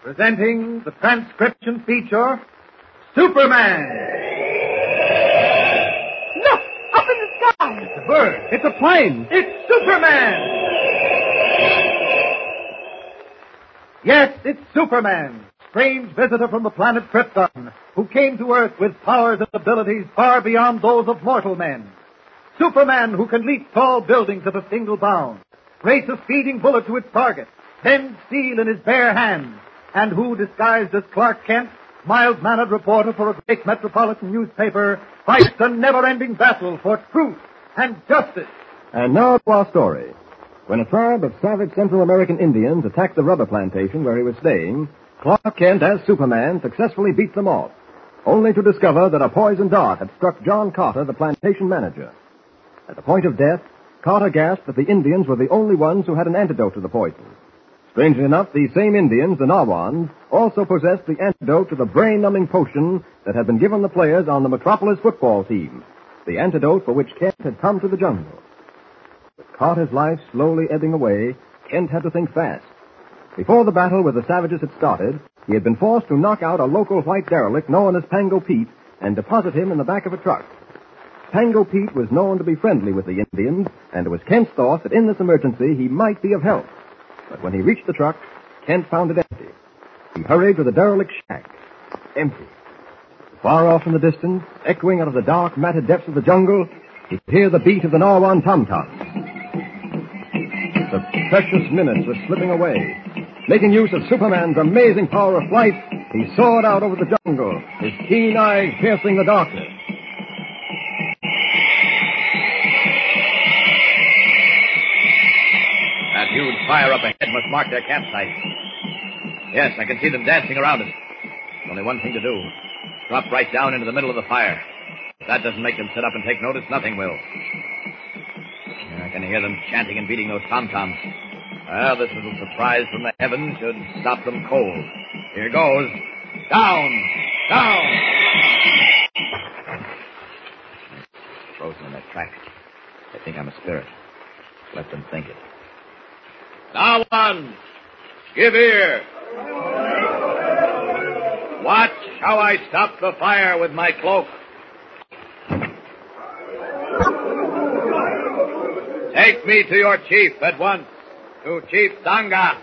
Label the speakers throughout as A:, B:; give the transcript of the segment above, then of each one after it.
A: Presenting the transcription feature, Superman!
B: Look! Up in the sky!
A: It's a bird. It's a plane. It's Superman! Yes, it's Superman, strange visitor from the planet Krypton, who came to Earth with powers and abilities far beyond those of mortal men. Superman who can leap tall buildings at a single bound, race a speeding bullet to its target, bend steel in his bare hands, and who, disguised as Clark Kent, mild-mannered reporter for a great metropolitan newspaper, fights a never-ending battle for truth and justice.
C: And now to our story. When a tribe of savage Central American Indians attacked the rubber plantation where he was staying, Clark Kent, as Superman, successfully beat them off, only to discover that a poisoned dart had struck John Carter, the plantation manager. At the point of death, Carter gasped that the Indians were the only ones who had an antidote to the poison. Strangely enough, these same Indians, the Nawans, also possessed the antidote to the brain-numbing potion that had been given the players on the Metropolis football team, the antidote for which Kent had come to the jungle. With Carter's life slowly ebbing away, Kent had to think fast. Before the battle with the savages had started, he had been forced to knock out a local white derelict known as Pango Pete and deposit him in the back of a truck. Pango Pete was known to be friendly with the Indians, and it was Kent's thought that in this emergency he might be of help. But when he reached the truck, Kent found it empty. He hurried to the derelict shack. Empty. Far off in the distance, echoing out of the dark, matted depths of the jungle, he could hear the beat of the Nawan tom-tom. The precious minutes were slipping away. Making use of Superman's amazing power of flight, he soared out over the jungle, his keen eyes piercing the darkness.
D: That huge fire up ahead must mark their campsite. Yes, I can see them dancing around it. There's only one thing to do. Drop right down into the middle of the fire. If that doesn't make them sit up and take notice, nothing will. I can hear them chanting and beating those tom-toms. Well, this little surprise from the heavens should stop them cold. Here goes. Down! Down! Frozen in their tracks. They think I'm a spirit. Let them think it. Now, one! Give ear! Watch how I stop the fire with my cloak. Take me to your chief at once, to Chief Sangha.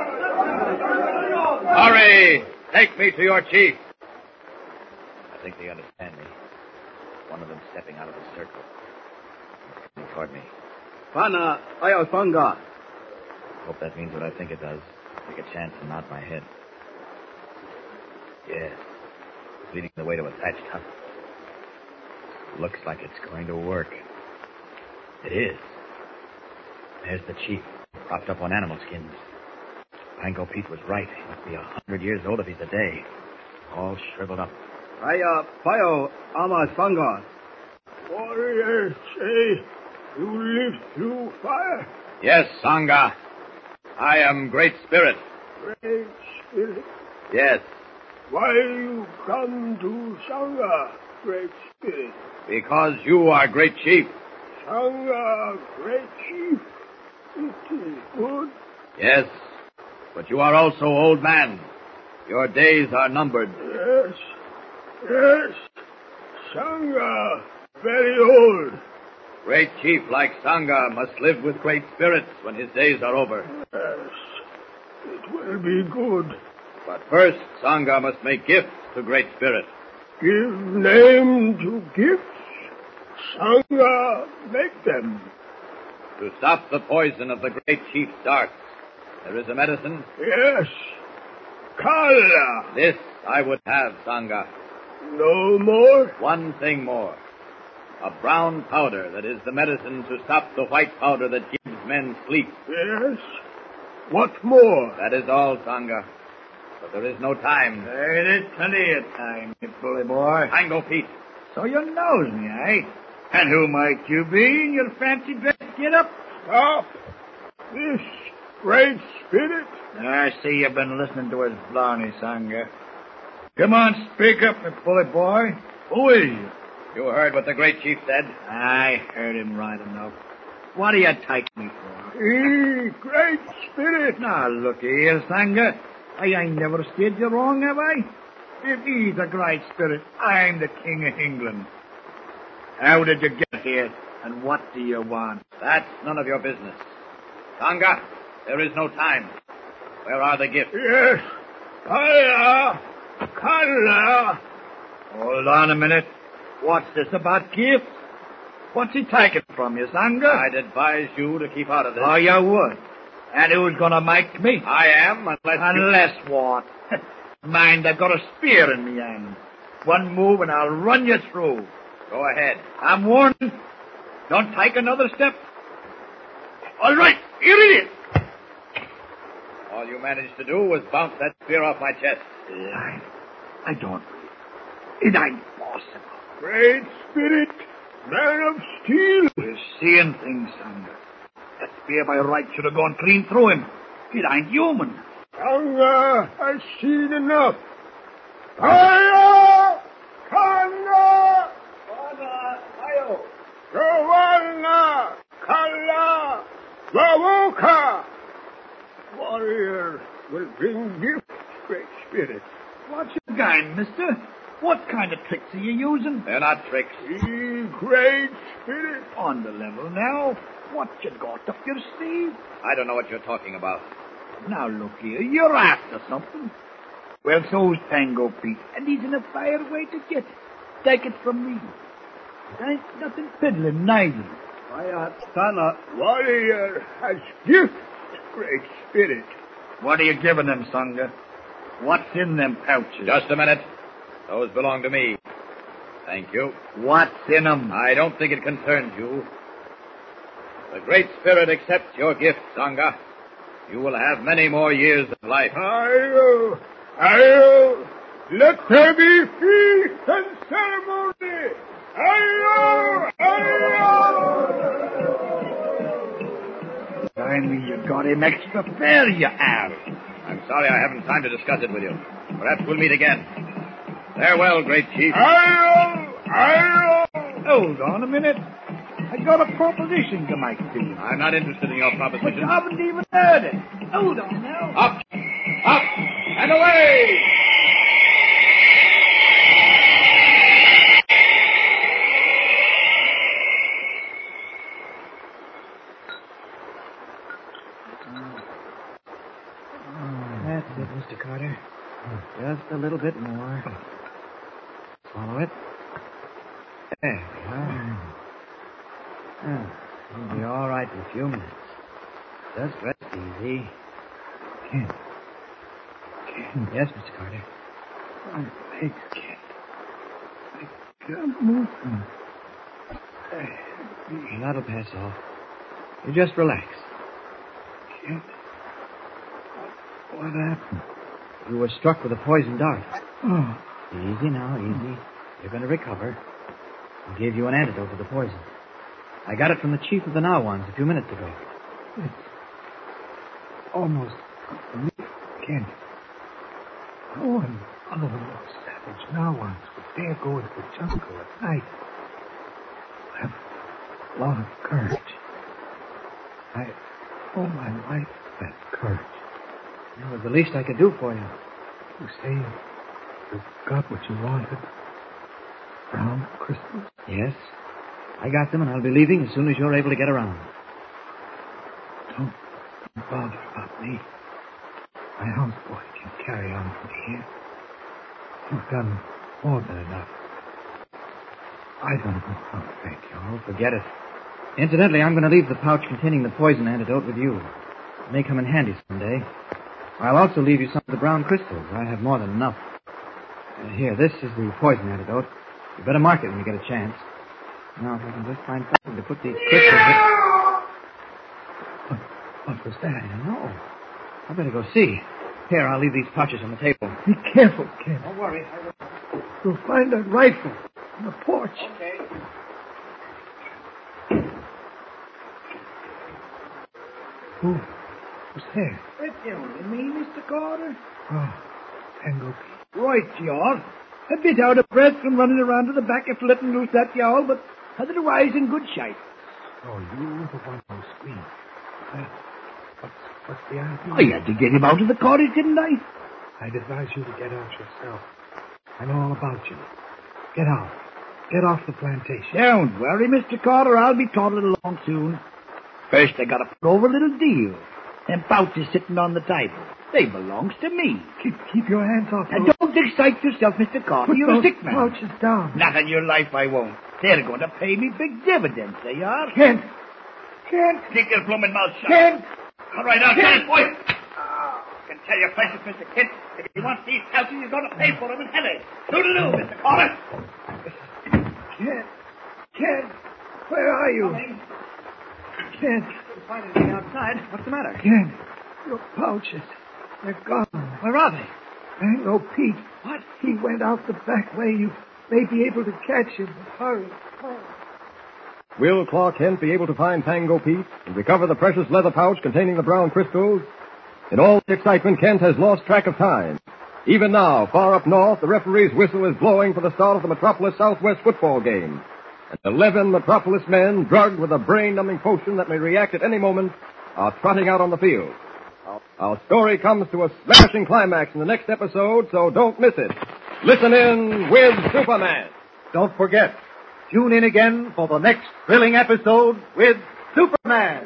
D: Hurry! Take me to your chief. I think they understand me. One of them stepping out of the circle. Coming toward me.
E: Pana, ayaw Sangha.
D: Hope that means what I think it does. Take a chance and nod my head. Yes. Leading the way to a thatched hut. Looks like it's going to work. It is. There's the chief, propped up on animal skins. Pango Pete was right. He must be 100 years old if he's a day. All shriveled up.
E: Aya, Payo, Ama Sangha.
F: Warriors say you lived through fire.
D: Yes, Sangha. I am Great Spirit.
F: Great Spirit.
D: Yes.
F: Why you come to Sangha, Great Spirit?
D: Because you are Great Chief.
F: Sangha, Great Chief. It is good.
D: Yes. But you are also old man. Your days are numbered.
F: Yes. Yes. Sangha, very old.
D: Great Chief like Sangha must live with Great Spirits when his days are over.
F: Yes. It will be good.
D: But first, Sangha must make gifts to Great Spirit.
F: Give name to gifts. Sangha, make them.
D: To stop the poison of the Great Chief's darts, there is a medicine.
F: Yes. Kala.
D: This I would have, Sangha.
F: No more?
D: One thing more. A brown powder that is the medicine to stop the white powder that gives men sleep.
F: Yes. What more?
D: That is all, Sangha. But there is no time.
A: There is plenty of time, you bully boy.
D: Pango Pete.
A: So you knows me, eh? And who might you be in your fancy dress get-up?
F: Stop. This Great Spirit.
A: I see you've been listening to his blarney, Sangha. Come on, speak up, you bully boy. Who is you?
D: You heard what the Great Chief said?
A: I heard him right enough. What do you take me for?
F: Great Spirit.
A: Now, look here, Sangha.
G: I ain't never steered you wrong, have I? If he's a great spirit, I'm the King of England. How did you get here, and what do you want?
D: That's none of your business. Sangha, there is no time. Where are the gifts?
F: Yes. Kala.
G: Hold on a minute. What's this about gifts? What's he taking from you, Sangha?
D: I'd advise you to keep out of this.
G: Oh, you would? And who's gonna make me?
D: I am,
G: Unless what? Mind, I've got a spear in me hand. One move and I'll run you through.
D: Go ahead.
G: I'm warning. Don't take another step. All right, here it is.
D: All you managed to do was bounce that spear off my chest.
G: I don't. It ain't possible.
F: Great spirit, man of steel.
G: We're seeing things, Sangha. That spear by right should have gone clean through him. It ain't human.
F: Sangha has seen enough. Fire! Kanga! Rawana! Kala! Lawuka! Warrior will bring gifts, great spirit.
G: What's your game, mister? What kind of tricks are you using?
D: They're not tricks.
F: Great spirit.
G: On the level now. What you got up your sleeve?
D: I don't know what you're talking about.
G: Now look here, you're after something. Well, so's Tango Pete, and he's in a fair way to get it. Take it from me. There ain't nothing piddling neither.
F: Warrior has gifts, great spirit.
G: What are you giving them, Sangha? What's in them pouches?
D: Just a minute. Those belong to me. Thank you.
G: What's in them?
D: I don't think it concerns you. The Great Spirit accepts your gift, Sangha. You will have many more years of life.
F: Ayo! Let there be feast and ceremony! Ayo!
G: Finally, you got him extra fair, you have.
D: I'm sorry I haven't time to discuss it with you. Perhaps we'll meet again. Farewell, great chief.
F: Ayo!
G: Hold on a minute. I got a proposition to make to you.
D: I'm not interested in your
G: But
D: proposition.
G: you haven't even heard it. Hold on now.
D: Up, and away!
H: That's it, Mr. Carter. Just a little bit more. Swallow it. There we are. You'll be all right in a few minutes. Just rest easy.
G: Kent.
H: Yes, Mr. Carter.
G: My legs, Kent. I can't move them.
H: That'll pass off. You just relax.
G: Kent. What happened?
H: You were struck with a poison dart.
G: Oh.
H: Easy now, easy. You're going to recover. I gave you an antidote to the poison. I got it from the chief of the Nawans a few minutes ago.
G: It's almost complete, Kent. No one other than those savage Nawans would dare go into the jungle at night. I have a lot of courage. I owe my life to that courage.
H: That was the least I could do for you.
G: You say you got what you wanted? Brown crystals?
H: Yes. I got them, and I'll be leaving as soon as you're able to get around.
G: Don't bother about me. My houseboy can carry on from here. You've done more than enough. I don't know how to thank you.
H: Oh, forget it. Incidentally, I'm going to leave the pouch containing the poison antidote with you. It may come in handy someday. I'll also leave you some of the brown crystals. I have more than enough. Here, this is the poison antidote. You better mark it when you get a chance. Now, if I can just find something to put these crystals in.
G: What was that?
H: I don't know. I better go see. Here, I'll leave these pouches on the table.
G: Be careful, Kent.
H: Don't worry.
G: You'll find that rifle on the porch.
H: Okay.
G: Who's there?
B: It's only me, Mr. Carter.
G: Oh, Tango Pete.
B: Right, you are. A bit out of breath from running around to the back after letting loose that yowl, but otherwise in good shape.
G: Oh, you the one who screamed. What's the idea?
B: I had to get him out of the cottage, didn't I?
G: I'd advise you to get out yourself. I know all about you. Get out. Get off the plantation.
B: Don't worry, Mr. Carter. I'll be toddling along soon. First, I gotta put over a little deal. Them pouches sitting on the table. They belongs to me.
G: Keep your hands off
B: Now,
G: those.
B: don't excite yourself, Mr. Carter.
G: Put
B: You're a
G: those
B: sick man.
G: pouches down.
B: Not on your life, I won't. They're going to pay me big dividends, they are.
G: Kent!
B: Keep your blooming mouth shut.
G: Kent!
B: All right, now, get it, boy. I can tell you places, Mr. Kent. If you want these pouches, you're going to pay for them in heavy. Toodaloo, Mr. Carter.
G: Kent! Where are you? Kent!
H: Find anything outside. What's the matter?
G: Kent! Your pouches. They're gone.
H: Where are they?
G: Mango Pete.
H: What?
G: He went out the back way. You may be able to catch him. Hurry.
C: Will Clark Kent be able to find Pango Pete and recover the precious leather pouch containing the brown crystals? In all the excitement, Kent has lost track of time. Even now, far up north, the referee's whistle is blowing for the start of the Metropolis Southwest football game. And 11 Metropolis men, drugged with a brain-numbing potion that may react at any moment, are trotting out on the field. Our story comes to a smashing climax in the next episode, so don't miss it. Listen in with Superman.
A: Don't forget, tune in again for the next thrilling episode with Superman.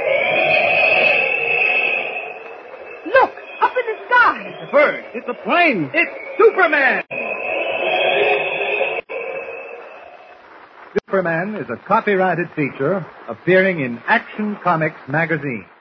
I: Look, up in the sky.
A: It's a bird. It's a plane. It's Superman. Superman is a copyrighted feature appearing in Action Comics magazine.